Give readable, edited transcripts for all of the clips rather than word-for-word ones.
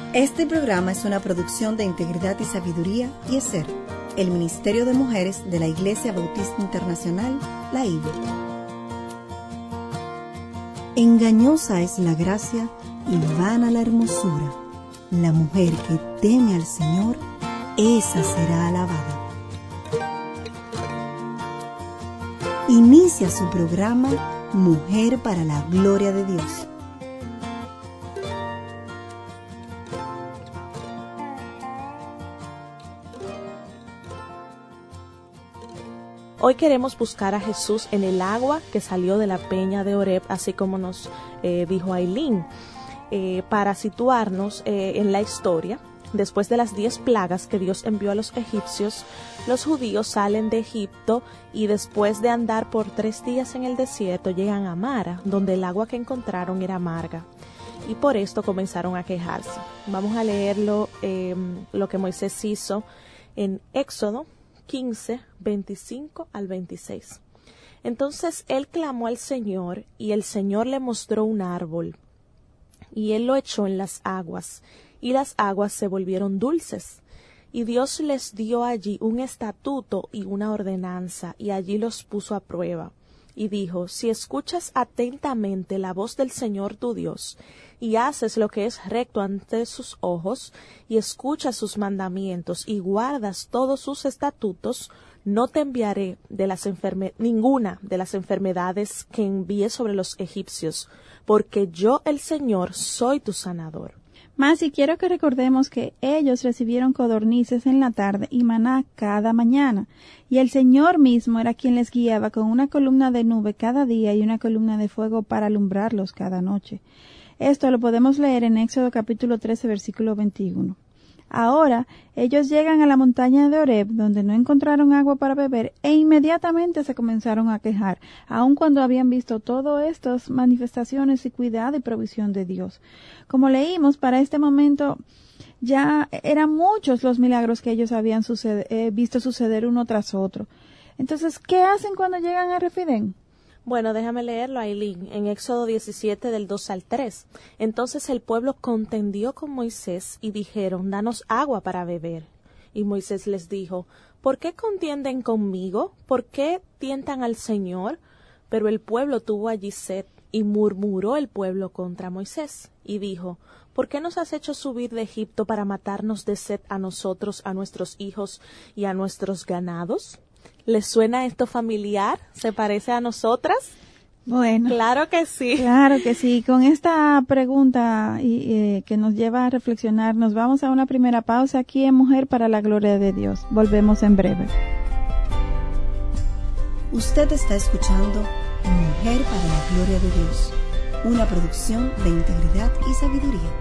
Este programa es una producción de Integridad y Sabiduría y ESER, el Ministerio de Mujeres de la Iglesia Bautista Internacional, la IBE. Engañosa es la gracia y vana la hermosura. La mujer que teme al Señor, esa será alabada. Inicia su programa Mujer para la Gloria de Dios. Hoy queremos buscar a Jesús en el agua que salió de la peña de Oreb, así como nos dijo Aileen. Para situarnos en la historia, después de las 10 plagas que Dios envió a los egipcios, los judíos salen de Egipto y después de andar por 3 días en el desierto llegan a Mara, donde el agua que encontraron era amarga. Y por esto comenzaron a quejarse. Vamos a leerlo, lo que Moisés hizo en Éxodo 15, 25 al 26. Entonces él clamó al Señor y el Señor le mostró un árbol y él lo echó en las aguas y las aguas se volvieron dulces. Y Dios les dio allí un estatuto y una ordenanza y allí los puso a prueba. Y dijo, si escuchas atentamente la voz del Señor tu Dios y haces lo que es recto ante sus ojos y escuchas sus mandamientos y guardas todos sus estatutos, no te enviaré ninguna de las enfermedades que envié sobre los egipcios, porque yo el Señor soy tu sanador. Mas y quiero que recordemos que ellos recibieron codornices en la tarde y maná cada mañana, y el Señor mismo era quien les guiaba con una columna de nube cada día y una columna de fuego para alumbrarlos cada noche. Esto lo podemos leer en Éxodo capítulo 13, versículo 21. Ahora ellos llegan a la montaña de Oreb, donde no encontraron agua para beber, e inmediatamente se comenzaron a quejar, aun cuando habían visto todas estas manifestaciones y cuidado y provisión de Dios. Como leímos, para este momento ya eran muchos los milagros que ellos habían visto suceder uno tras otro. Entonces, ¿qué hacen cuando llegan a Refidén? Bueno, déjame leerlo, Aileen, en Éxodo 17 del 2 al 3. Entonces el pueblo contendió con Moisés y dijeron, danos agua para beber. Y Moisés les dijo, ¿por qué contienden conmigo? ¿Por qué tientan al Señor? Pero el pueblo tuvo allí sed, y murmuró el pueblo contra Moisés, y dijo, ¿por qué nos has hecho subir de Egipto para matarnos de sed a nosotros, a nuestros hijos y a nuestros ganados? ¿Les suena esto familiar? ¿Se parece a nosotras? Bueno. Claro que sí. Claro que sí. Con esta pregunta que nos lleva a reflexionar, nos vamos a una primera pausa aquí en Mujer para la Gloria de Dios. Volvemos en breve. Usted está escuchando Mujer para la Gloria de Dios, una producción de Integridad y Sabiduría.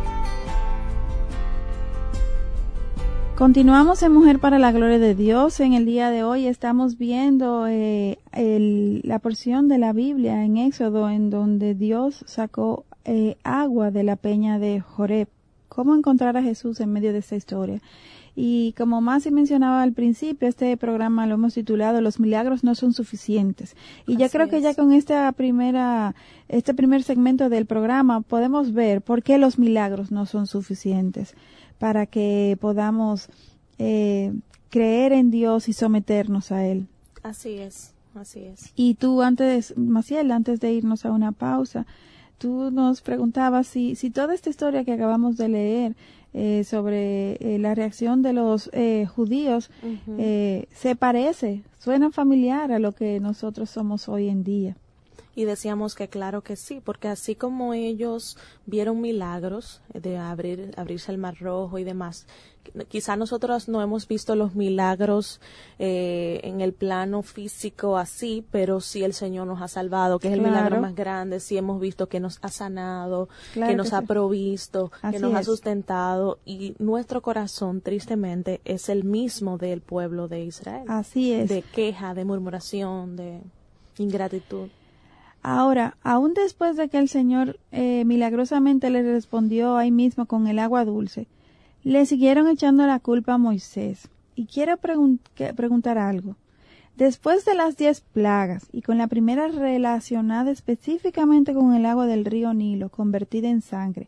Continuamos en Mujer para la Gloria de Dios. En el día de hoy estamos viendo la porción de la Biblia en Éxodo en donde Dios sacó agua de la peña de Joreb. ¿Cómo encontrar a Jesús en medio de esta historia? Y como Masi mencionaba al principio, este programa lo hemos titulado Los milagros no son suficientes. Y ya creo que ya con este primer segmento del programa podemos ver por qué los milagros no son suficientes para que podamos creer en Dios y someternos a Él. Así es, así es. Y tú Maciel, antes de irnos a una pausa, tú nos preguntabas si toda esta historia que acabamos de leer sobre la reacción de los judíos se parece, suena familiar a lo que nosotros somos hoy en día. Y decíamos que claro que sí, porque así como ellos vieron milagros de abrirse el Mar Rojo y demás, quizá nosotros no hemos visto los milagros en el plano físico así, pero sí el Señor nos ha salvado, que es el milagro más grande. Sí hemos visto que nos ha sanado, que nos ha provisto, que nos ha sustentado, y nuestro corazón tristemente es el mismo del pueblo de Israel. Así es. De queja, de murmuración, de ingratitud. Ahora, aún después de que el Señor milagrosamente le respondió ahí mismo con el agua dulce, le siguieron echando la culpa a Moisés. Y quiero preguntar algo. Después de las 10 plagas y con la primera relacionada específicamente con el agua del río Nilo convertida en sangre,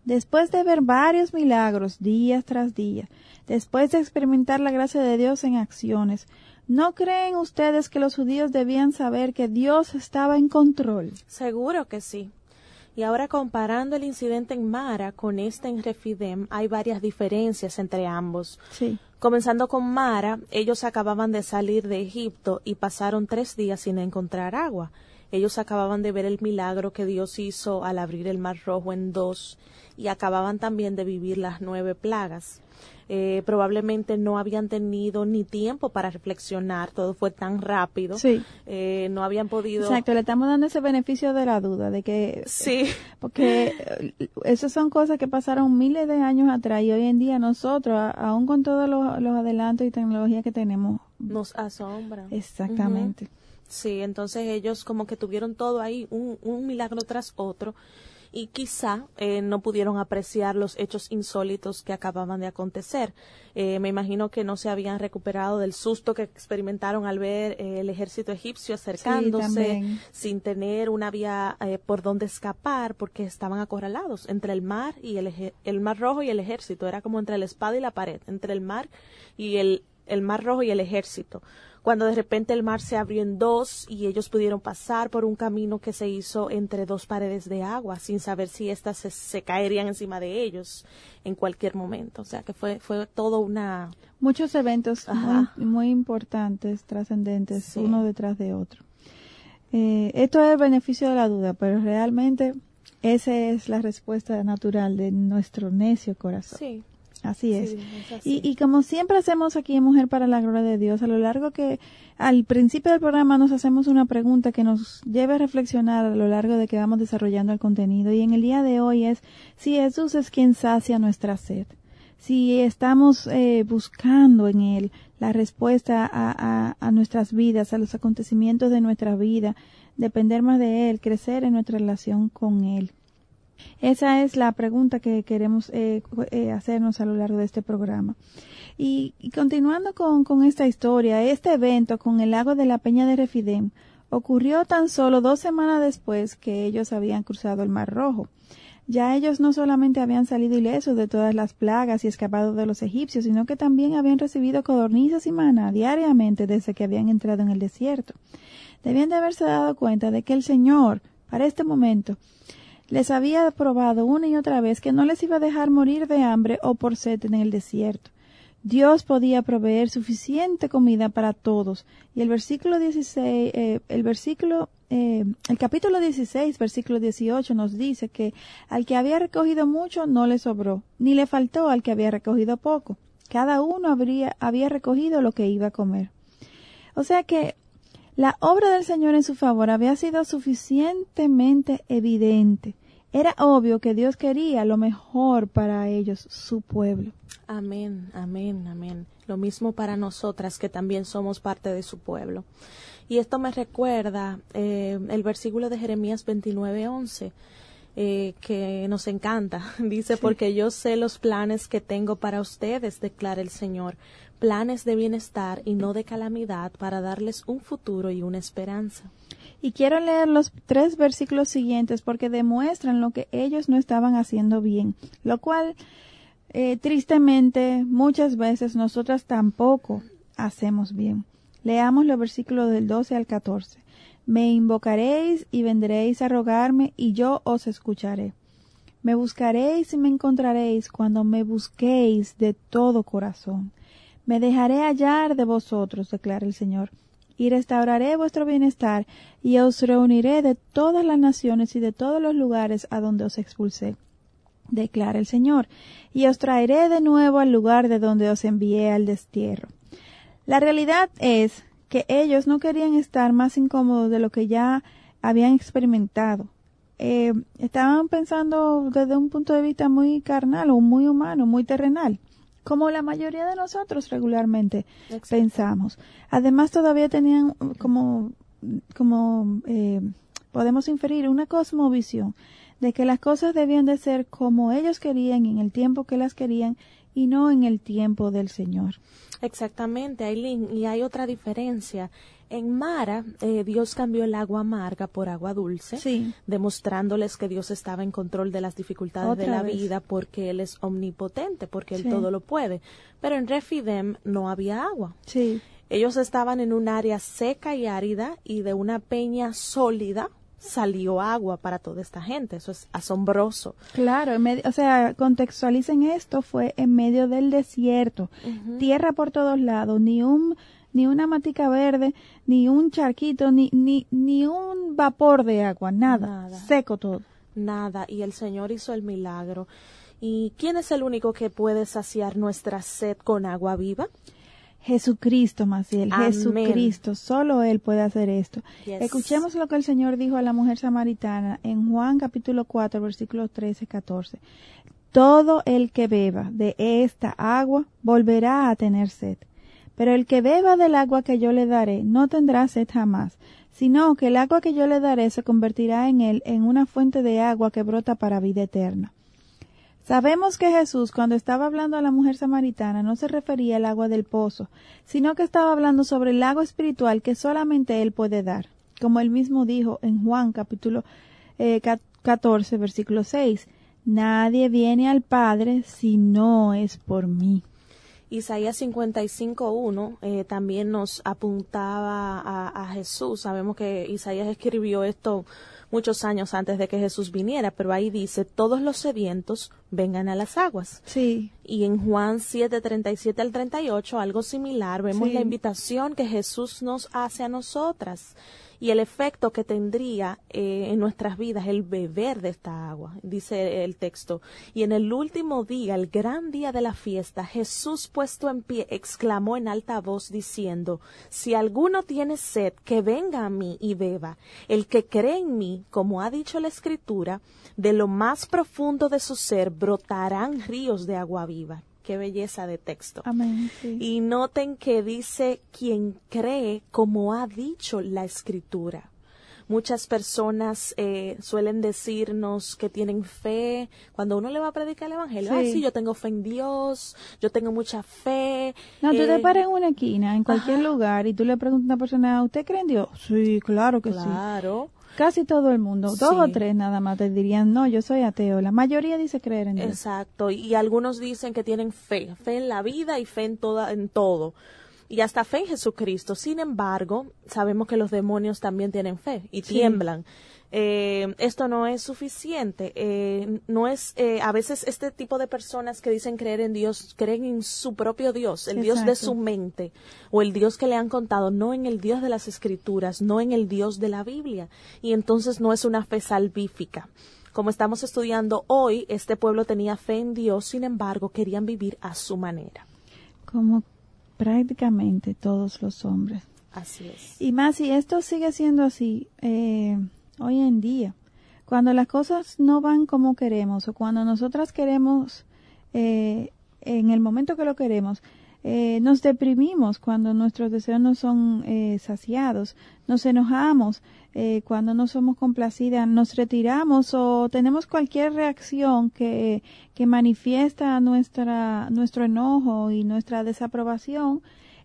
Después de ver varios milagros día tras día, después de experimentar la gracia de Dios en acciones, ¿no creen ustedes que los judíos debían saber que Dios estaba en control? Seguro que sí. Y ahora comparando el incidente en Mara con este en Refidem, hay varias diferencias entre ambos. Sí. Comenzando con Mara, ellos acababan de salir de Egipto y pasaron 3 días sin encontrar agua. Ellos acababan de ver el milagro que Dios hizo al abrir el Mar Rojo en 2 y acababan también de vivir las 9 plagas. Probablemente no habían tenido ni tiempo para reflexionar, todo fue tan rápido. Sí. No habían podido. Exacto, le estamos dando ese beneficio de la duda, de que sí, porque esas son cosas que pasaron miles de años atrás y hoy en día nosotros, aún con todos los adelantos y tecnología que tenemos, nos asombra. Exactamente. Uh-huh. Sí, entonces ellos como que tuvieron todo ahí, un milagro tras otro, y quizá no pudieron apreciar los hechos insólitos que acababan de acontecer. Me imagino que no se habían recuperado del susto que experimentaron al ver el ejército egipcio acercándose, sí, sin tener una vía por donde escapar, porque estaban acorralados entre el mar y el Mar Rojo y el ejército. Era como entre la espada y la pared, entre el mar y el Mar Rojo y el ejército. Cuando de repente el mar se abrió en 2 y ellos pudieron pasar por un camino que se hizo entre 2 paredes de agua, sin saber si éstas se caerían encima de ellos en cualquier momento. O sea que fue todo muchos eventos muy importantes, trascendentes, sí, uno detrás de otro. Esto es el beneficio de la duda, pero realmente esa es la respuesta natural de nuestro necio corazón. Sí. Así es. Sí, es así. Y como siempre hacemos aquí en Mujer para la Gloria de Dios, a lo largo que al principio del programa nos hacemos una pregunta que nos lleve a reflexionar a lo largo de que vamos desarrollando el contenido. Y en el día de hoy es si Jesús es quien sacia nuestra sed, si estamos buscando en Él la respuesta a nuestras vidas, a los acontecimientos de nuestra vida, depender más de Él, crecer en nuestra relación con Él. Esa es la pregunta que queremos hacernos a lo largo de este programa. Y continuando con esta historia, este evento con el lago de la Peña de Refidem ocurrió tan solo 2 semanas después que ellos habían cruzado el Mar Rojo. Ya ellos no solamente habían salido ilesos de todas las plagas y escapado de los egipcios, sino que también habían recibido codornices y maná diariamente desde que habían entrado en el desierto. Debían de haberse dado cuenta de que el Señor, para este momento, les había probado una y otra vez que no les iba a dejar morir de hambre o por sed en el desierto. Dios podía proveer suficiente comida para todos. Y el capítulo 16, versículo 18 nos dice que al que había recogido mucho no le sobró, ni le faltó al que había recogido poco. Cada uno había recogido lo que iba a comer. O sea que la obra del Señor en su favor había sido suficientemente evidente. Era obvio que Dios quería lo mejor para ellos, su pueblo. Amén, amén, amén. Lo mismo para nosotras que también somos parte de su pueblo. Y esto me recuerda el versículo de Jeremías 29:11, que nos encanta. Dice, sí, porque yo sé los planes que tengo para ustedes, declara el Señor, planes de bienestar y no de calamidad, para darles un futuro y una esperanza. Y quiero leer los 3 versículos siguientes porque demuestran lo que ellos no estaban haciendo bien, lo cual tristemente muchas veces nosotras tampoco hacemos bien. Leamos los versículos del 12 al 14. Me invocaréis y vendréis a rogarme y yo os escucharé. Me buscaréis y me encontraréis cuando me busquéis de todo corazón. Me dejaré hallar de vosotros, declara el Señor, y restauraré vuestro bienestar, y os reuniré de todas las naciones y de todos los lugares a donde os expulsé, declara el Señor, y os traeré de nuevo al lugar de donde os envié al destierro. La realidad es que ellos no querían estar más incómodos de lo que ya habían experimentado. Estaban pensando desde un punto de vista muy carnal o muy humano, muy terrenal, como la mayoría de nosotros regularmente pensamos. Además, todavía tenían podemos inferir una cosmovisión de que las cosas debían de ser como ellos querían, en el tiempo que las querían, y no en el tiempo del Señor. Exactamente, Ailín, y hay otra diferencia En Mara, Dios cambió el agua amarga por agua dulce, Sí. demostrándoles que Dios estaba en control de las dificultades de Otra la vez. vida, porque Él es omnipotente, porque Él Sí. todo lo puede. Pero en Refidem no había agua. Sí. Ellos estaban en un área seca y árida, y de una peña sólida salió agua para toda esta gente. Eso es asombroso. Claro, o sea, contextualicen esto, fue en medio del desierto, tierra por todos lados, ni una matica verde, ni un charquito, ni un vapor de agua, nada, seco todo. Nada, y el Señor hizo el milagro. ¿Y quién es el único que puede saciar nuestra sed con agua viva? Jesucristo, Maciel, Amén. Jesucristo, solo Él puede hacer esto. Yes. Escuchemos lo que el Señor dijo a la mujer samaritana en Juan capítulo 4, versículos 13-14. Todo el que beba de esta agua volverá a tener sed, pero el que beba del agua que yo le daré no tendrá sed jamás, sino que el agua que yo le daré se convertirá en él en una fuente de agua que brota para vida eterna. Sabemos que Jesús, cuando estaba hablando a la mujer samaritana, no se refería al agua del pozo, sino que estaba hablando sobre el agua espiritual que solamente Él puede dar, como Él mismo dijo en Juan capítulo 14, versículo 6, nadie viene al Padre si no es por mí. Isaías 55:1 también nos apuntaba a Jesús. Sabemos que Isaías escribió esto muchos años antes de que Jesús viniera, pero ahí dice, todos los sedientos vengan a las aguas. Sí. Y en Juan 7:37 al 38, algo similar, vemos Sí. la invitación que Jesús nos hace a nosotras y el efecto que tendría en nuestras vidas el beber de esta agua. Dice el texto, y en el último día, el gran día de la fiesta, Jesús puesto en pie exclamó en alta voz diciendo, si alguno tiene sed, que venga a mí y beba. El que cree en mí, como ha dicho la Escritura, de lo más profundo de su ser brotarán ríos de agua viva. Qué belleza de texto. Amén. Sí. Y noten que dice quien cree como ha dicho la Escritura. Muchas personas suelen decirnos que tienen fe cuando uno le va a predicar el Evangelio. Sí. Ay, sí, yo tengo fe en Dios, yo tengo mucha fe. No, tú te paras en una esquina, en cualquier lugar, y tú le preguntas a una persona, ¿usted cree en Dios? Sí, claro que sí. Claro. Casi todo el mundo, Sí. 2 o 3 nada más te dirían, no, yo soy ateo. La mayoría dice creer en Dios. Exacto. Y algunos dicen que tienen fe en la vida y fe en todo. Y hasta fe en Jesucristo. Sin embargo, sabemos que los demonios también tienen fe y Sí. tiemblan. Esto no es suficiente. No es, a veces este tipo de personas que dicen creer en Dios, creen en su propio Dios, el Dios de Exacto. su mente, o el Dios que le han contado, no en el Dios de las Escrituras, no en el Dios de la Biblia. Y entonces no es una fe salvífica. Como estamos estudiando hoy, este pueblo tenía fe en Dios, sin embargo, querían vivir a su manera. Como prácticamente todos los hombres. Así es. Y más, si esto sigue siendo así hoy en día, cuando las cosas no van como queremos o cuando nosotras queremos, en el momento que lo queremos, nos deprimimos cuando nuestros deseos no son saciados, nos enojamos cuando no somos complacidas, nos retiramos o tenemos cualquier reacción que manifiesta nuestro enojo y nuestra desaprobación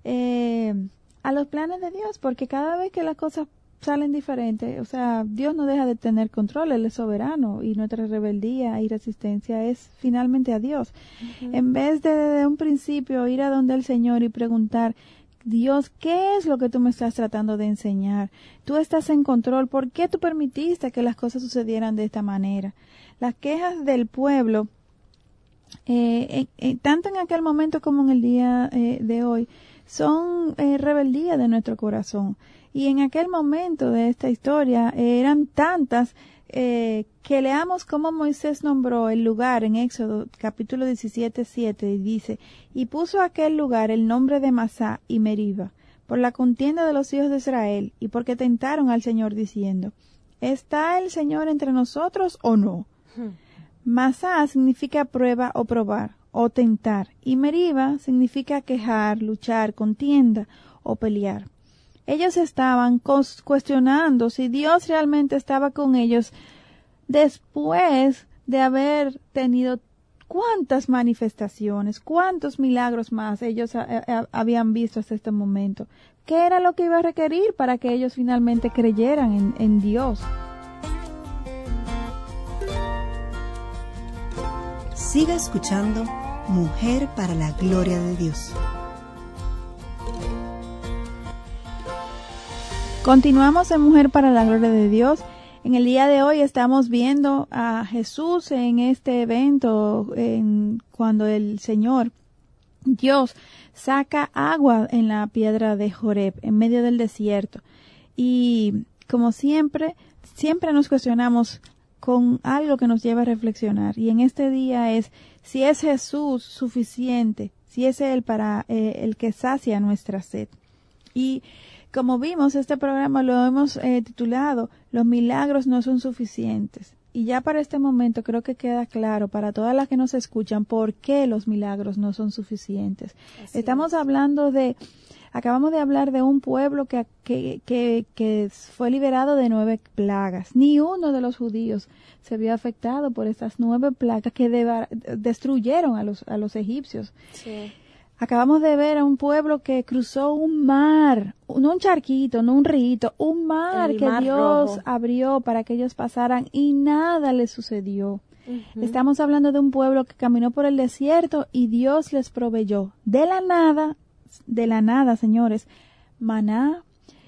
a los planes de Dios, porque cada vez que las cosas salen diferentes, o sea, Dios no deja de tener control, Él es soberano y nuestra rebeldía y resistencia es finalmente a Dios. En vez de desde un principio ir a donde el Señor y preguntar, Dios, ¿qué es lo que tú me estás tratando de enseñar? Tú estás en control, ¿por qué tú permitiste que las cosas sucedieran de esta manera? Las quejas del pueblo, tanto en aquel momento como en el día de hoy, son rebeldía de nuestro corazón. Y en aquel momento de esta historia eran tantas que leamos cómo Moisés nombró el lugar en Éxodo capítulo 17:7 y dice, y puso a aquel lugar el nombre de Masá y Meriba, por la contienda de los hijos de Israel y porque tentaron al Señor diciendo, ¿está el Señor entre nosotros o no? Masá significa prueba o probar o tentar y Meriba significa quejar, luchar, contienda o pelear. Ellos estaban cuestionando si Dios realmente estaba con ellos después de haber tenido cuántas manifestaciones, cuántos milagros más ellos habían visto hasta este momento. ¿Qué era lo que iba a requerir para que ellos finalmente creyeran en Dios? Siga escuchando Mujer para la Gloria de Dios. Continuamos en Mujer para la Gloria de Dios. En el día de hoy estamos viendo a Jesús en este evento, cuando el Señor, Dios, saca agua en la piedra de Joreb, en medio del desierto. Y como siempre nos cuestionamos con algo que nos lleva a reflexionar. Y en este día es si es Jesús suficiente, si es Él para el que sacia nuestra sed. Y como vimos, este programa lo hemos titulado Los milagros no son suficientes. Y ya para este momento creo que queda claro para todas las que nos escuchan por qué los milagros no son suficientes. Acabamos de hablar de un pueblo que fue liberado de 9 plagas. Ni uno de los judíos se vio afectado por estas 9 plagas que destruyeron a los egipcios. Sí. Acabamos de ver a un pueblo que cruzó un mar, no un charquito, no un río, un mar que Dios rojo abrió para que ellos pasaran y nada les sucedió. Uh-huh. Estamos hablando de un pueblo que caminó por el desierto y Dios les proveyó de la nada, señores, maná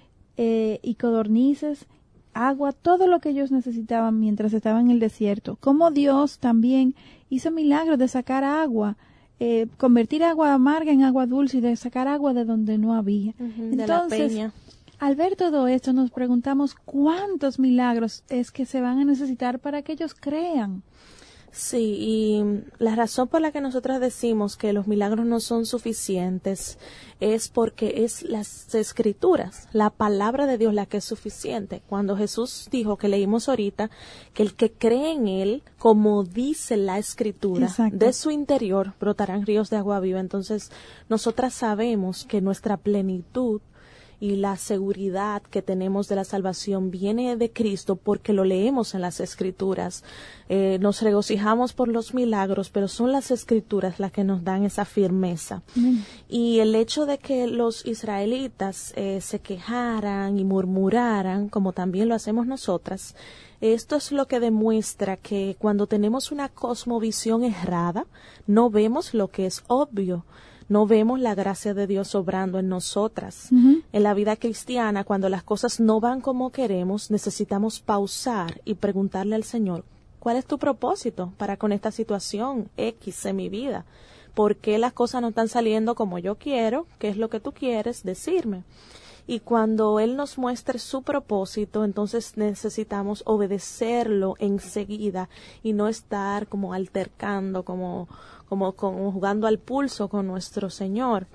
y codornices, agua, todo lo que ellos necesitaban mientras estaban en el desierto. Como Dios también hizo milagros de sacar agua, convertir agua amarga en agua dulce y de sacar agua de donde no había. Uh-huh, entonces, de la peña. Al ver todo esto nos preguntamos cuántos milagros es que se van a necesitar para que ellos crean. Sí, y la razón por la que nosotras decimos que los milagros no son suficientes es porque es las Escrituras, la palabra de Dios la que es suficiente. Cuando Jesús dijo, que leímos ahorita, que el que cree en Él, como dice la Escritura, exacto, de su interior brotarán ríos de agua viva. Entonces, nosotras sabemos que nuestra plenitud y la seguridad que tenemos de la salvación viene de Cristo porque lo leemos en las Escrituras. Nos regocijamos por los milagros, pero son las Escrituras las que nos dan esa firmeza. Y el hecho de que los israelitas se quejaran y murmuraran, como también lo hacemos nosotras, esto es lo que demuestra que cuando tenemos una cosmovisión errada, no vemos lo que es obvio. No vemos la gracia de Dios obrando en nosotras. Uh-huh. En la vida cristiana, cuando las cosas no van como queremos, necesitamos pausar y preguntarle al Señor, ¿cuál es tu propósito para con esta situación X en mi vida? ¿Por qué las cosas no están saliendo como yo quiero? ¿Qué es lo que tú quieres decirme? Y cuando Él nos muestre su propósito, entonces necesitamos obedecerlo enseguida y no estar como altercando, como jugando al pulso con nuestro Señor.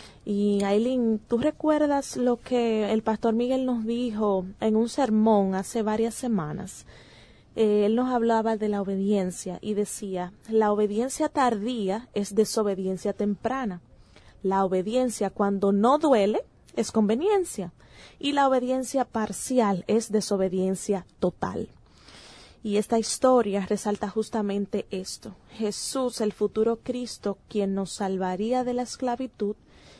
Y Aileen, ¿tú recuerdas lo que el pastor Miguel nos dijo en un sermón hace varias semanas? Él nos hablaba de la obediencia y decía, la obediencia tardía es desobediencia temprana. La obediencia cuando no duele es conveniencia y la obediencia parcial es desobediencia total. Y esta historia resalta justamente esto. Jesús, el futuro Cristo, quien nos salvaría de la esclavitud.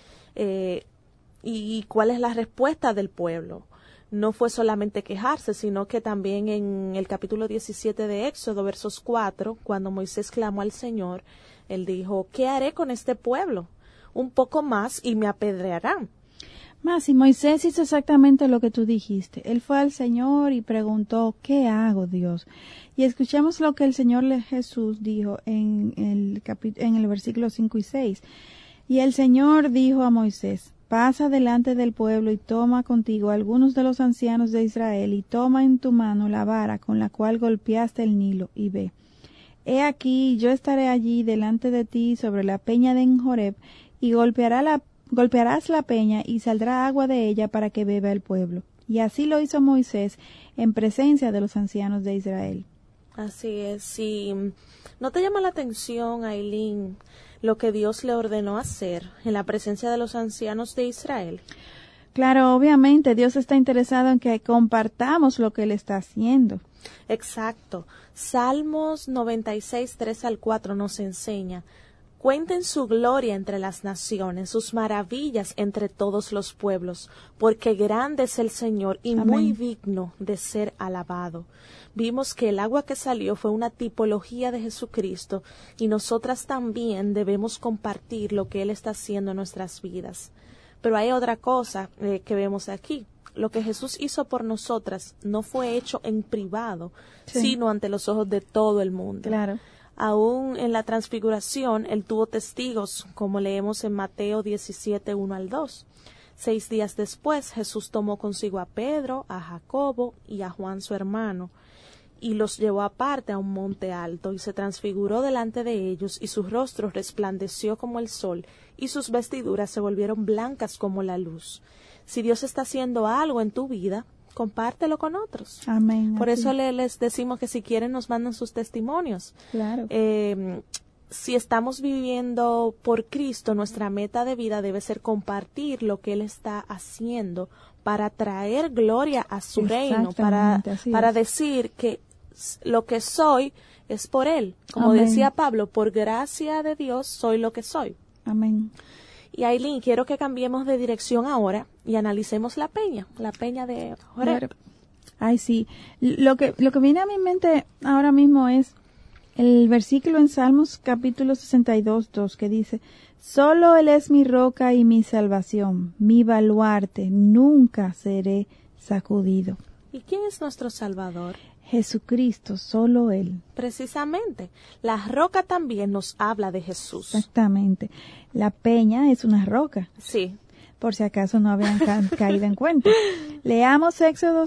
¿Y cuál es la respuesta del pueblo? No fue solamente quejarse, sino que también en el capítulo 17 de Éxodo, versos 4, cuando Moisés clamó al Señor, él dijo, ¿qué haré con este pueblo? Un poco más y me apedrearán. Más, y Moisés hizo exactamente lo que tú dijiste. Él fue al Señor y preguntó, ¿qué hago, Dios? Y escuchemos lo que el Señor Jesús dijo en el versículo 5 y 6. Y el Señor dijo a Moisés, pasa delante del pueblo y toma contigo algunos de los ancianos de Israel y toma en tu mano la vara con la cual golpeaste el Nilo y ve. He aquí, yo estaré allí delante de ti sobre la peña de Joreb y golpearás la peña y saldrá agua de ella para que beba el pueblo. Y así lo hizo Moisés en presencia de los ancianos de Israel. Así es. Y ¿no te llama la atención, Aileen, lo que Dios le ordenó hacer en la presencia de los ancianos de Israel? Claro, obviamente Dios está interesado en que compartamos lo que Él está haciendo. Exacto. Salmos 96, 3 al 4 nos enseña: cuenten su gloria entre las naciones, sus maravillas entre todos los pueblos, porque grande es el Señor y Amén. muy digno de ser alabado. Vimos que el agua que salió fue una tipología de Jesucristo y nosotras también debemos compartir lo que Él está haciendo en nuestras vidas. Pero hay otra cosa que vemos aquí. Lo que Jesús hizo por nosotras no fue hecho en privado, Sí. sino ante los ojos de todo el mundo. Claro. Aún en la transfiguración, Él tuvo testigos, como leemos en Mateo 17, 1 al 2. 6 días después, Jesús tomó consigo a Pedro, a Jacobo y a Juan su hermano, y los llevó aparte a un monte alto, y se transfiguró delante de ellos, y su rostro resplandeció como el sol, y sus vestiduras se volvieron blancas como la luz. Si Dios está haciendo algo en tu vida, compártelo con otros. Amén. Por así. eso les decimos que si quieren nos mandan sus testimonios. Claro. Si estamos viviendo por Cristo, nuestra meta de vida debe ser compartir lo que Él está haciendo para traer gloria a su reino, Exactamente, así para es. decir que lo que soy es por Él. Como Amén. decía Pablo, por gracia de Dios soy lo que soy. Amén. Y Aileen, quiero que cambiemos de dirección ahora y analicemos la peña de Joré. Claro. Ay, sí. Lo que viene a mi mente ahora mismo es el versículo en Salmos capítulo 62, 2, que dice: solo Él es mi roca y mi salvación, mi baluarte, nunca seré sacudido. ¿Y quién es nuestro Salvador? Jesucristo, solo Él. Precisamente, la roca también nos habla de Jesús. Exactamente. La peña es una roca, Sí, por si acaso no habían caído en cuenta. Leamos Éxodo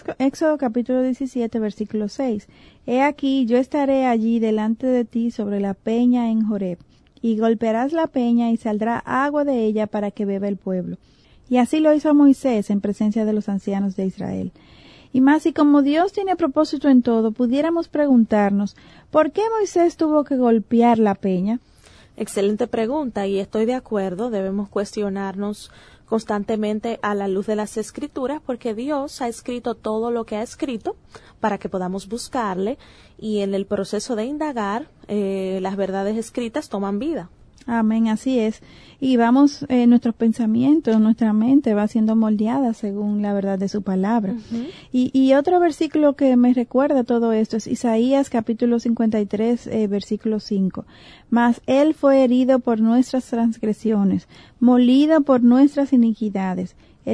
capítulo 17, versículo 6. He aquí, yo estaré allí delante de ti sobre la peña en Joreb, y golpearás la peña y saldrá agua de ella para que beba el pueblo. Y así lo hizo Moisés en presencia de los ancianos de Israel. Y más, y como Dios tiene propósito en todo, pudiéramos preguntarnos, ¿por qué Moisés tuvo que golpear la peña? excelente pregunta y estoy de acuerdo, debemos cuestionarnos constantemente a la luz de las Escrituras porque Dios ha escrito todo lo que ha escrito para que podamos buscarle y en el proceso de indagar las verdades escritas toman vida. Amén, así es. Y vamos, nuestros pensamientos, nuestra mente va siendo moldeada según la verdad de su palabra. Uh-huh. Y otro versículo que me recuerda todo esto es Isaías capítulo 53, versículo 5. Mas Él fue herido por nuestras transgresiones, molido por nuestras iniquidades.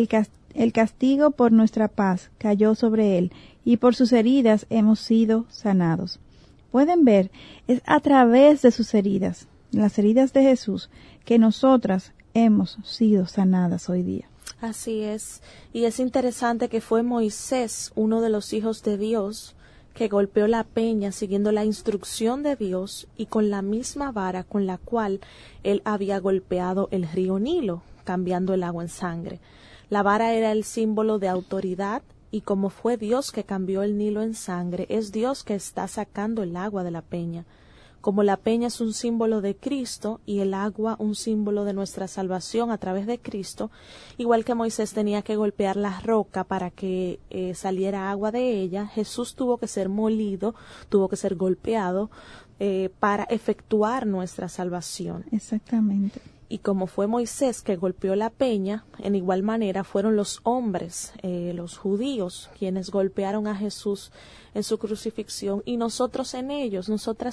El castigo por nuestra paz cayó sobre Él, y por sus heridas hemos sido sanados. Pueden ver, es a través de sus heridas, las heridas de Jesús, que nosotras hemos sido sanadas hoy día. Así es. Y es interesante que fue Moisés, uno de los hijos de Dios, que golpeó la peña siguiendo la instrucción de Dios y con la misma vara con la cual él había golpeado el río Nilo, cambiando el agua en sangre. La vara era el símbolo de autoridad y como fue Dios que cambió el Nilo en sangre, es Dios que está sacando el agua de la peña. Como la peña es un símbolo de Cristo y el agua un símbolo de nuestra salvación a través de Cristo, igual que Moisés tenía que golpear la roca para que saliera agua de ella, Jesús tuvo que ser molido, tuvo que ser golpeado para efectuar nuestra salvación. Exactamente. Y como fue Moisés que golpeó la peña, en igual manera fueron los hombres, los judíos, quienes golpearon a Jesús en su crucifixión y nosotras en ellos,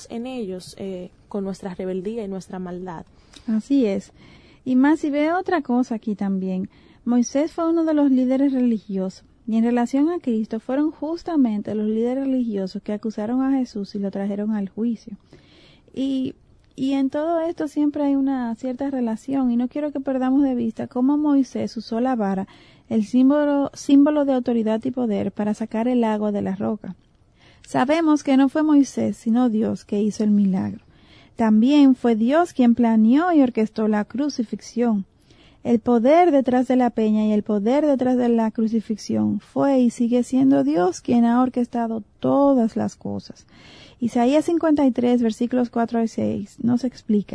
con nuestra rebeldía y nuestra maldad. Así es. Y más, si veo otra cosa aquí también, Moisés fue uno de los líderes religiosos y en relación a Cristo fueron justamente los líderes religiosos que acusaron a Jesús y lo trajeron al juicio. Y en todo esto siempre hay una cierta relación y no quiero que perdamos de vista cómo Moisés usó la vara, el símbolo de autoridad y poder, para sacar el agua de la roca. Sabemos que no fue Moisés, sino Dios que hizo el milagro. También fue Dios quien planeó y orquestó la crucifixión. El poder detrás de la peña y el poder detrás de la crucifixión fue y sigue siendo Dios quien ha orquestado todas las cosas. Isaías 53, versículos 4 y 6 nos explica: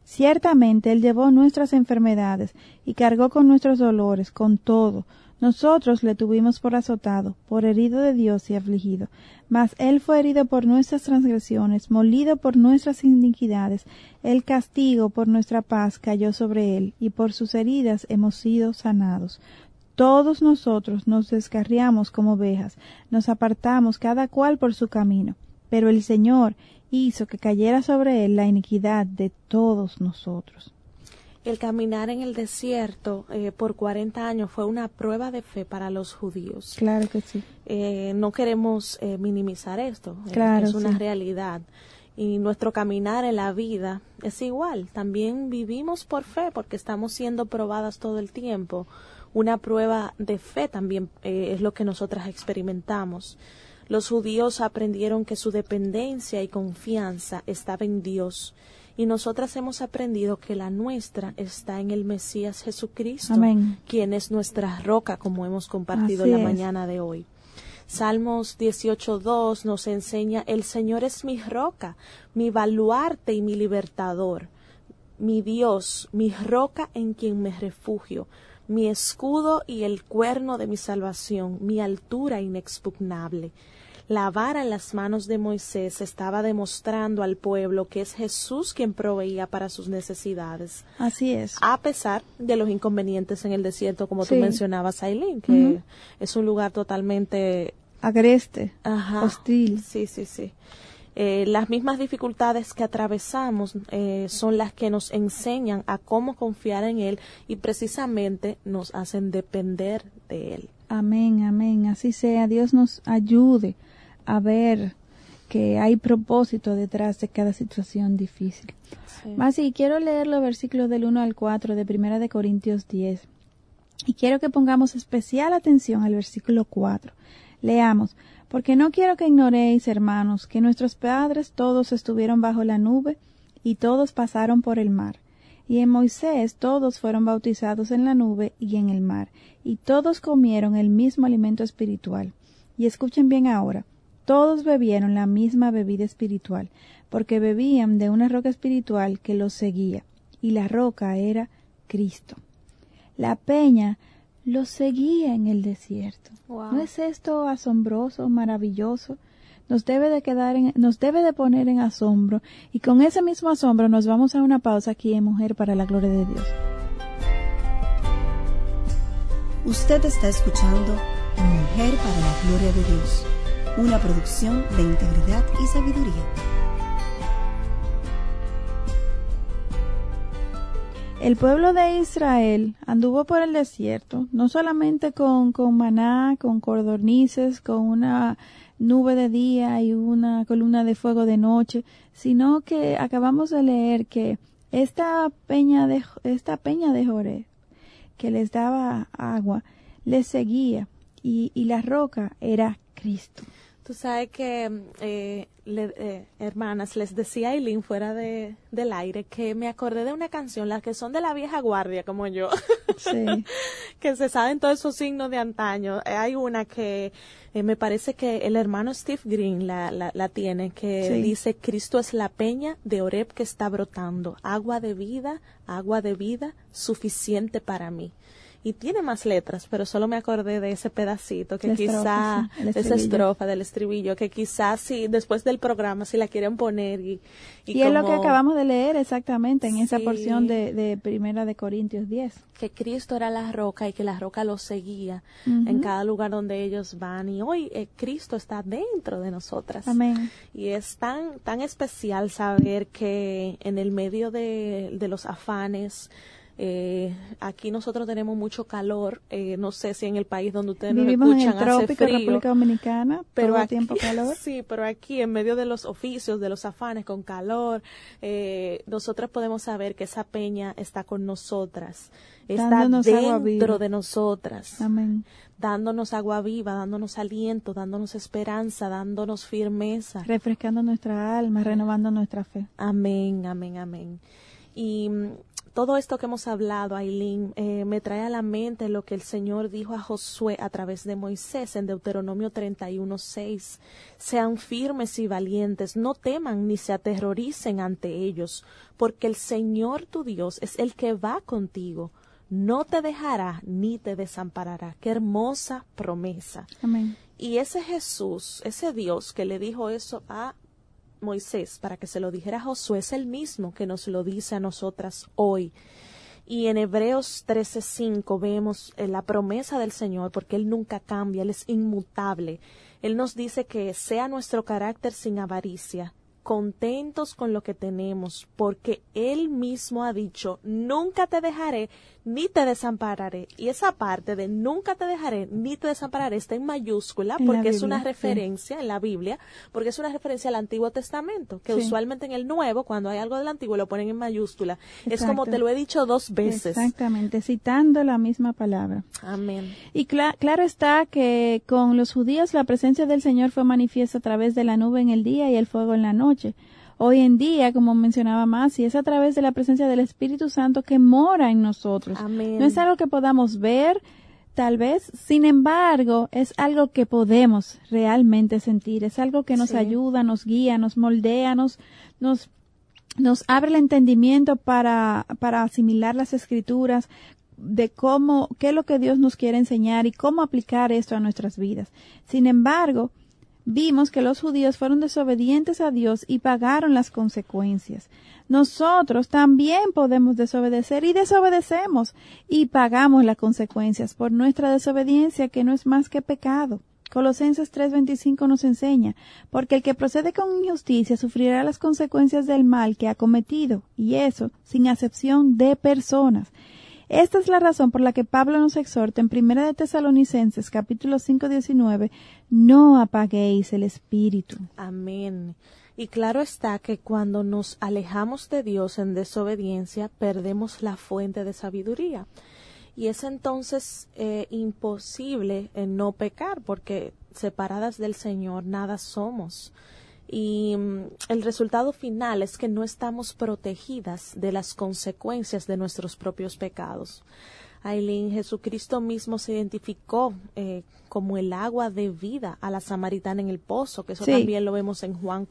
Ciertamente Él llevó nuestras enfermedades y cargó con nuestros dolores, con todo. Nosotros le tuvimos por azotado, por herido de Dios y afligido. Mas Él fue herido por nuestras transgresiones, molido por nuestras iniquidades. El castigo por nuestra paz cayó sobre Él, y por sus heridas hemos sido sanados. Todos nosotros nos descarriamos como ovejas, nos apartamos cada cual por su camino. Pero el Señor hizo que cayera sobre Él la iniquidad de todos nosotros. El caminar en el desierto por 40 años fue una prueba de fe para los judíos. Claro que sí. No queremos minimizar esto, claro, es una sí. realidad. Y nuestro caminar en la vida es igual. También vivimos por fe porque estamos siendo probadas todo el tiempo. Una prueba de fe también es lo que nosotras experimentamos. Los judíos aprendieron que su dependencia y confianza estaba en Dios. Y nosotras hemos aprendido que la nuestra está en el Mesías Jesucristo, Amén. Quien es nuestra roca, como hemos compartido Así la es. mañana de hoy. Salmos 18:2 nos enseña: el Señor es mi roca, mi baluarte y mi libertador, mi Dios, mi roca en quien me refugio, mi escudo y el cuerno de mi salvación, mi altura inexpugnable. La vara en las manos de Moisés estaba demostrando al pueblo que es Jesús quien proveía para sus necesidades. Así es. A pesar de los inconvenientes en el desierto, como Sí. tú mencionabas, Aileen, que es un lugar totalmente agreste, Ajá. hostil. Sí. Las mismas dificultades que atravesamos son las que nos enseñan a cómo confiar en Él y precisamente nos hacen depender de Él. Amén, amén. Así sea. Dios nos ayude a ver que hay propósito detrás de cada situación difícil. Sí. Más y quiero leer los versículos del 1 al 4 de 1 de Corintios 10. Y quiero que pongamos especial atención al versículo 4. Leamos: porque no quiero que ignoréis, hermanos, que nuestros padres todos estuvieron bajo la nube y todos pasaron por el mar. Y en Moisés todos fueron bautizados en la nube y en el mar, y todos comieron el mismo alimento espiritual. Y escuchen bien ahora, todos bebieron la misma bebida espiritual, porque bebían de una roca espiritual que los seguía, y la roca era Cristo. La peña los seguía en el desierto. Wow. ¿No es esto asombroso, maravilloso? Nos debe de poner en asombro, y con ese mismo asombro nos vamos a una pausa aquí en Mujer para la Gloria de Dios. Usted está escuchando Mujer para la Gloria de Dios, una producción de Integridad y Sabiduría. El pueblo de Israel anduvo por el desierto, no solamente con maná, con codornices, con una nube de día y una columna de fuego de noche, sino que acabamos de leer que esta peña de Joreb, que les daba agua, les seguía, y la roca era Cristo. Tú sabes que, hermanas, les decía a Aileen fuera del aire que me acordé de una canción, las que son de la vieja guardia como yo, Sí. que se saben todos esos signos de antaño. Hay una que me parece que el hermano Steve Green la tiene, que Sí. dice: Cristo es la peña de Horeb que está brotando, agua de vida, suficiente para mí. Y tiene más letras, pero solo me acordé de ese pedacito que quizá, esa estrofa del estribillo, que quizás si después del programa si la quieren poner y es lo que acabamos de leer exactamente en esa Sí. porción de 1 de Corintios 10. que Cristo era la roca y que la roca los seguía Ujú. en cada lugar donde ellos van, y hoy Cristo está dentro de nosotras. Amén. Y es tan especial saber que en el medio de los afanes, aquí nosotros tenemos mucho calor, no sé si en el país donde ustedes Vivimos nos en el escuchan hace trópico, frío, República Dominicana, pero todo el aquí, tiempo calor. sí, pero aquí en medio de los oficios, de los afanes, con calor, nosotras podemos saber que esa peña está con nosotras, está Dándonos agua dentro viva. de nosotras, Amén. dándonos agua viva, dándonos aliento, dándonos esperanza, dándonos firmeza. Refrescando nuestra alma, renovando nuestra fe. Amén, amén, amén. Y todo esto que hemos hablado, Ailín, me trae a la mente lo que el Señor dijo a Josué a través de Moisés en Deuteronomio 31:6. Sean firmes y valientes, no teman ni se aterroricen ante ellos, porque el Señor tu Dios es el que va contigo. No te dejará ni te desamparará. Qué hermosa promesa. Amén. Y ese Jesús, ese Dios que le dijo eso a Moisés para que se lo dijera a Josué, es el mismo que nos lo dice a nosotras hoy. Y en Hebreos 13:5 vemos la promesa del Señor, porque Él nunca cambia, Él es inmutable. Él nos dice que sea nuestro carácter sin avaricia, contentos con lo que tenemos, porque Él mismo ha dicho, nunca te dejaré ni te desampararé. Y esa parte de nunca te dejaré ni te desampararé está en mayúscula porque es una referencia en la Biblia, porque es una referencia al Antiguo Testamento, que usualmente en el Nuevo, cuando hay algo del Antiguo, lo ponen en mayúscula. Exacto. Es como te lo he dicho 2 veces. Exactamente, citando la misma palabra. Amén. Y claro está que con los judíos la presencia del Señor fue manifiesta a través de la nube en el día y el fuego en la noche. Hoy en día, como mencionaba Masi, es a través de la presencia del Espíritu Santo que mora en nosotros. Amén. No es algo que podamos ver, tal vez, sin embargo, es algo que podemos realmente sentir. Es algo que nos ayuda, nos guía, nos moldea, nos abre el entendimiento para asimilar las Escrituras, de qué es lo que Dios nos quiere enseñar y cómo aplicar esto a nuestras vidas. Sin embargo, vimos que los judíos fueron desobedientes a Dios y pagaron las consecuencias. Nosotros también podemos desobedecer y desobedecemos y pagamos las consecuencias por nuestra desobediencia, que no es más que pecado. Colosenses 3:25 nos enseña, porque el que procede con injusticia sufrirá las consecuencias del mal que ha cometido, y eso sin acepción de personas. Esta es la razón por la que Pablo nos exhorta en 1 de Tesalonicenses, capítulo 5:19, no apaguéis el espíritu. Amén. Y claro está que cuando nos alejamos de Dios en desobediencia, perdemos la fuente de sabiduría. Y es entonces imposible no pecar, porque separadas del Señor nada somos. Y el resultado final es que no estamos protegidas de las consecuencias de nuestros propios pecados. Ailín, Jesucristo mismo se identificó como el agua de vida a la samaritana en el pozo, que eso también lo vemos en Juan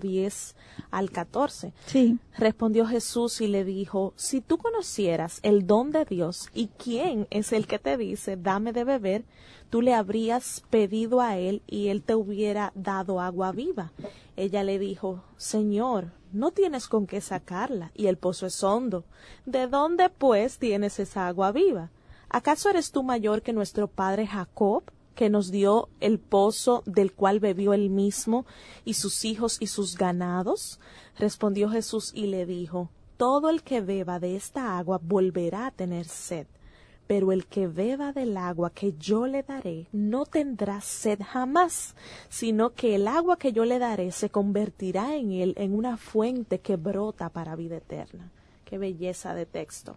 4:10-14. Sí. Respondió Jesús y le dijo, si tú conocieras el don de Dios y quién es el que te dice, dame de beber, tú le habrías pedido a él y él te hubiera dado agua viva. Ella le dijo, Señor, no tienes con qué sacarla y el pozo es hondo. ¿De dónde, pues, tienes esa agua viva? ¿Acaso eres tú mayor que nuestro padre Jacob, que nos dio el pozo del cual bebió él mismo y sus hijos y sus ganados? Respondió Jesús y le dijo, todo el que beba de esta agua volverá a tener sed. Pero el que beba del agua que yo le daré no tendrá sed jamás, sino que el agua que yo le daré se convertirá en él en una fuente que brota para vida eterna. Qué belleza de texto.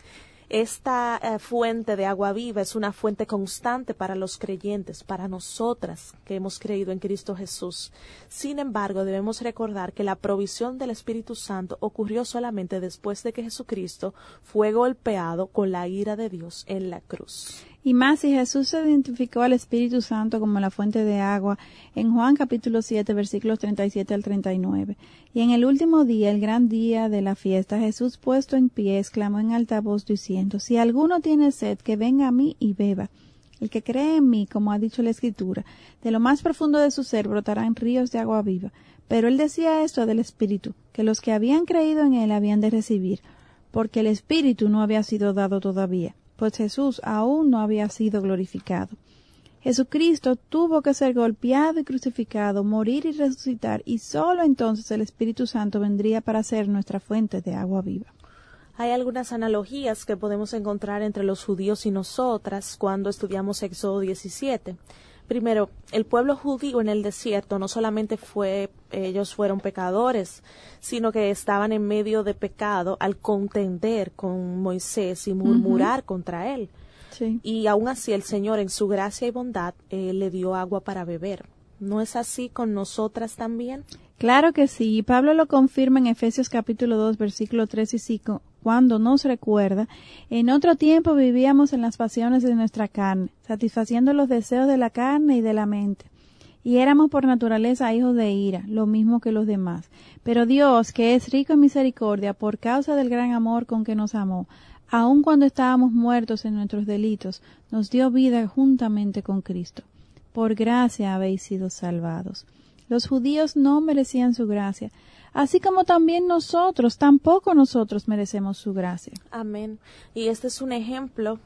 Esta fuente de agua viva es una fuente constante para los creyentes, para nosotras que hemos creído en Cristo Jesús. Sin embargo, debemos recordar que la provisión del Espíritu Santo ocurrió solamente después de que Jesucristo fue golpeado con la ira de Dios en la cruz. Y más, si Jesús se identificó al Espíritu Santo como la fuente de agua en Juan capítulo 7, versículos 37 al 39. Y en el último día, el gran día de la fiesta, Jesús puesto en pie, exclamó en alta voz diciendo, si alguno tiene sed, que venga a mí y beba. El que cree en mí, como ha dicho la Escritura, de lo más profundo de su ser brotarán ríos de agua viva. Pero él decía esto del Espíritu, que los que habían creído en él habían de recibir, porque el Espíritu no había sido dado todavía, pues Jesús aún no había sido glorificado. Jesucristo tuvo que ser golpeado y crucificado, morir y resucitar, y sólo entonces el Espíritu Santo vendría para ser nuestra fuente de agua viva. Hay algunas analogías que podemos encontrar entre los judíos y nosotras cuando estudiamos Éxodo 17. Primero, el pueblo judío en el desierto no solamente ellos fueron pecadores, sino que estaban en medio de pecado al contender con Moisés y murmurar contra él. Sí. Y aún así el Señor en su gracia y bondad le dio agua para beber. ¿No es así con nosotras también? Claro que sí, y Pablo lo confirma en Efesios capítulo 2, versículos 3 y cuando nos recuerda, en otro tiempo vivíamos en las pasiones de nuestra carne, satisfaciendo los deseos de la carne y de la mente. Y éramos por naturaleza hijos de ira, lo mismo que los demás. Pero Dios, que es rico en misericordia, por causa del gran amor con que nos amó, aun cuando estábamos muertos en nuestros delitos, nos dio vida juntamente con Cristo. Por gracia habéis sido salvados. Los judíos no merecían su gracia, así como también tampoco nosotros merecemos su gracia. Amén. Y este es un ejemplo,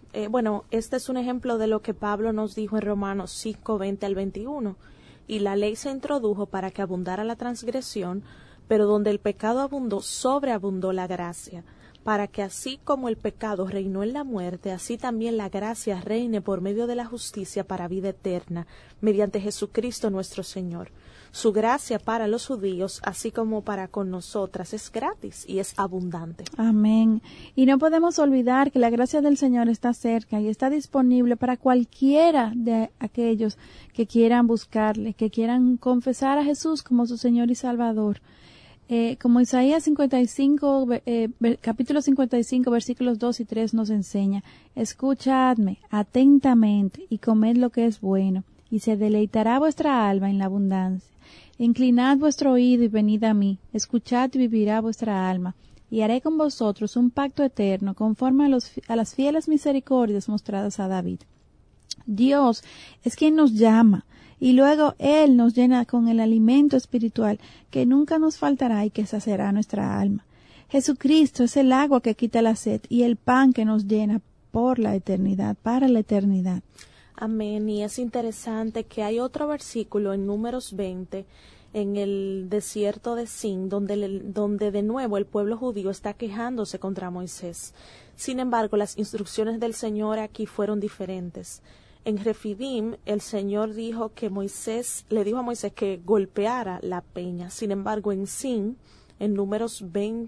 de lo que Pablo nos dijo en Romanos 5, 20 al 21. Y la ley se introdujo para que abundara la transgresión, pero donde el pecado abundó, sobreabundó la gracia, para que así como el pecado reinó en la muerte, así también la gracia reine por medio de la justicia para vida eterna, mediante Jesucristo nuestro Señor. Su gracia para los judíos, así como para con nosotras, es gratis y es abundante. Amén. Y no podemos olvidar que la gracia del Señor está cerca y está disponible para cualquiera de aquellos que quieran buscarle, que quieran confesar a Jesús como su Señor y Salvador. Como Isaías 55, capítulo 55, versículos 2 y 3 nos enseña: escuchadme atentamente y comed lo que es bueno, y se deleitará vuestra alma en la abundancia. Inclinad vuestro oído y venid a mí, escuchad y vivirá vuestra alma, y haré con vosotros un pacto eterno conforme a las fieles misericordias mostradas a David. Dios es quien nos llama, y luego Él nos llena con el alimento espiritual que nunca nos faltará y que saciará nuestra alma. Jesucristo es el agua que quita la sed y el pan que nos llena por la eternidad, para la eternidad. Amén. Y es interesante que hay otro versículo en Números 20, en el desierto de Sin, donde de nuevo el pueblo judío está quejándose contra Moisés. Sin embargo, las instrucciones del Señor aquí fueron diferentes. En Refidim, el Señor le dijo a Moisés que golpeara la peña. Sin embargo, en Sin, en Números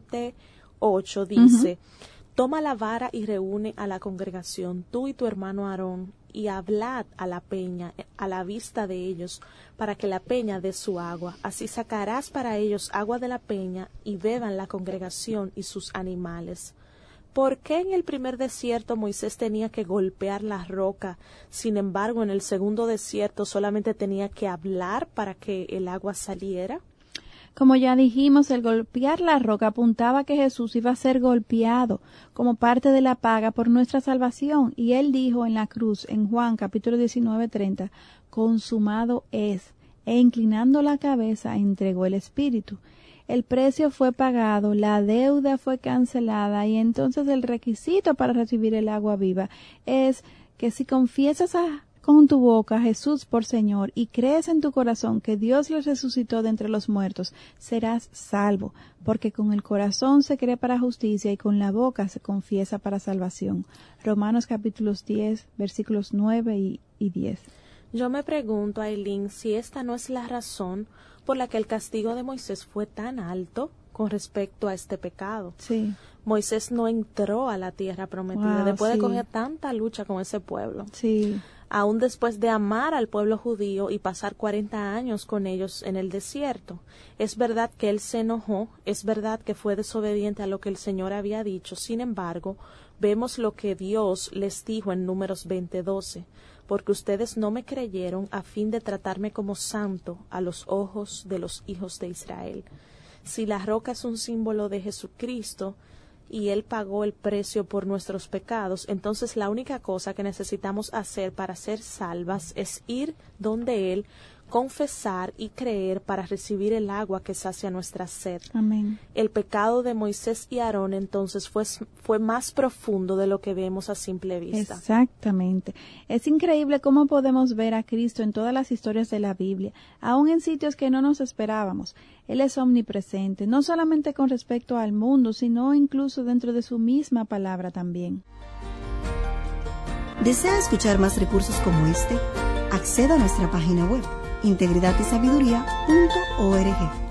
28, dice: toma la vara y reúne a la congregación, tú y tu hermano Aarón, y hablad a la peña, a la vista de ellos, para que la peña dé su agua. Así sacarás para ellos agua de la peña, y beban la congregación y sus animales. ¿Por qué en el primer desierto Moisés tenía que golpear la roca? Sin embargo, en el segundo desierto solamente tenía que hablar para que el agua saliera. Como ya dijimos, el golpear la roca apuntaba a que Jesús iba a ser golpeado como parte de la paga por nuestra salvación. Y él dijo en la cruz, en Juan capítulo 19:30, consumado es, e inclinando la cabeza entregó el espíritu. El precio fue pagado, la deuda fue cancelada, y entonces el requisito para recibir el agua viva es que si confiesas con tu boca a Jesús por Señor y crees en tu corazón que Dios le resucitó de entre los muertos, serás salvo, porque con el corazón se cree para justicia y con la boca se confiesa para salvación. Romanos capítulos 10, versículos 9 y 10. Yo me pregunto, Aileen, si esta no es la razón por la que el castigo de Moisés fue tan alto con respecto a este pecado. Sí. Moisés no entró a la tierra prometida después de coger tanta lucha con ese pueblo. Sí. Aún después de amar al pueblo judío y pasar 40 años con ellos en el desierto. Es verdad que él se enojó, es verdad que fue desobediente a lo que el Señor había dicho. Sin embargo, vemos lo que Dios les dijo en Números 20:12. Porque ustedes no me creyeron a fin de tratarme como santo a los ojos de los hijos de Israel. Si la roca es un símbolo de Jesucristo y Él pagó el precio por nuestros pecados, entonces la única cosa que necesitamos hacer para ser salvas es ir donde Él, confesar y creer para recibir el agua que sacia nuestra sed. Amén. El pecado de Moisés y Aarón entonces fue más profundo de lo que vemos a simple vista. Exactamente. Es increíble cómo podemos ver a Cristo en todas las historias de la Biblia, aun en sitios que no nos esperábamos. Él es omnipresente, no solamente con respecto al mundo, sino incluso dentro de su misma palabra también. ¿Desea escuchar más recursos como este? Acceda a nuestra página web integridadysabiduría.org.